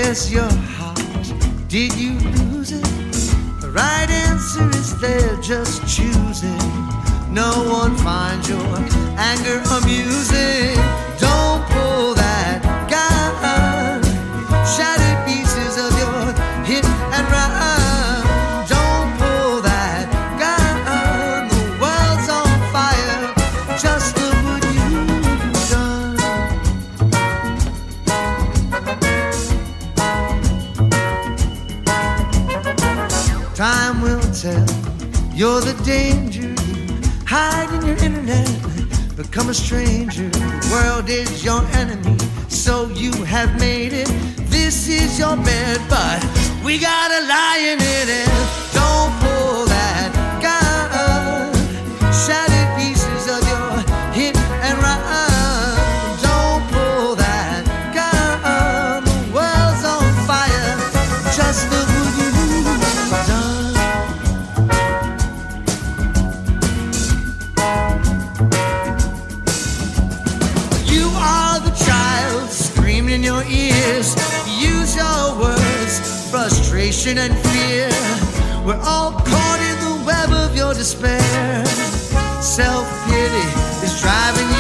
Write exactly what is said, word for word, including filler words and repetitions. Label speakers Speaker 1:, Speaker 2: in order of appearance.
Speaker 1: Where's your heart? Did you lose it? The right answer is there, just choose it. No one finds your anger amusing. Don't pull that gun. Shatter pieces of your hit and run. Don't pull that gun. The world's on fire. Just look what you've done. Time will tell. You're the danger. Hide in your internet, become a stranger. The world is your enemy, so you have made it. This is your bed, but we got a lion in it. Don't pull that gun. Shattered pieces of your hit and run. Don't pull that gun. The world's on fire. Just look what you've done. In your ears, use your words, frustration and fear. We're all caught in the web of your despair. Self-pity is driving you